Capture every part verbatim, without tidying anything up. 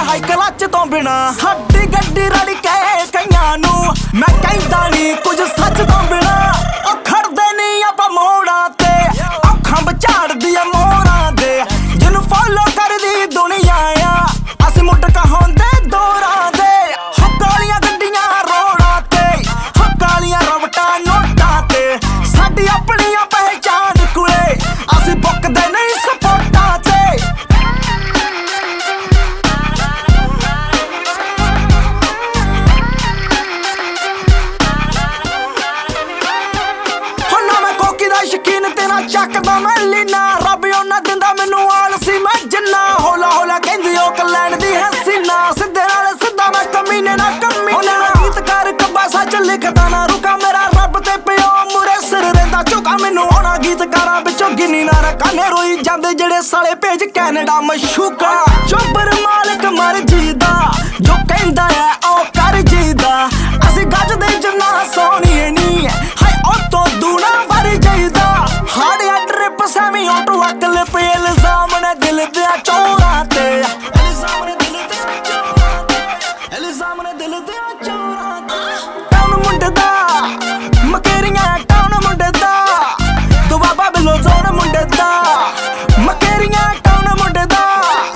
high clutch तो बिना हड्डी गड्डी रड़ के कईयां नू मैं कहंदा नी कुछ सच तो बिना ओ खड़दे नहीं आपां मोड़ां ते अखां बचाड़दी आ मोरां दे जिन्नू फॉलो करदी दुनिया आ असीं मुट कहांदे दौरां दे हक वालियां गड्डियां रोड़ां ते हक वालियां रवटां नोटां ते साडी अपनी पहचान कुले असीं बुकदे नहीं सपोर्टां ते शकीन तेरा चकदा मैं लीना रब ओना दिंदा मैनू आलसी मैं जिन्ना हौला हौला कहंदी ओ कलैंड दी है सीना सिद्धे नाल सिद्धा मैं कमीने ना कमी ओना गीतकार कब्बा सच लिखदा ना रुका मेरा रब ते पियो मुरे सिर रहिंदा झुका मैनू ओना गीतकारां विचों गिनी ना रकाने रोई जांदे जेड़े साले भेज कैनेडा मशूका चोबर मालिक मर जीदा जो कहंदा है ओ कर जीदा असीं गजदे जिन्ना सोहणीए नी हाय ओ तो दूना वर जाईदा हाड़िया ट्रिप सैमी ऑटो अकल पे इल्जाम ने दिल दिया चोरां ते इल्जाम ने दिल दिया चोरां ते इल्जाम ने दिल दिया चोरां ते टाउन मुंडे दा मकेरियां टाउन मुंडे दा तू बाबा बिलो जोन मुंडे दा मकेरियां टाउन मुंडे दा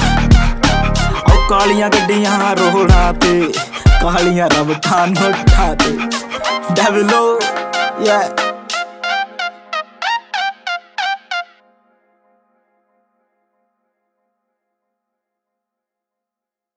ओ कालियां गड्डियां रोड़ां ते कालियां रवटां नोटां ते डेविलो yeah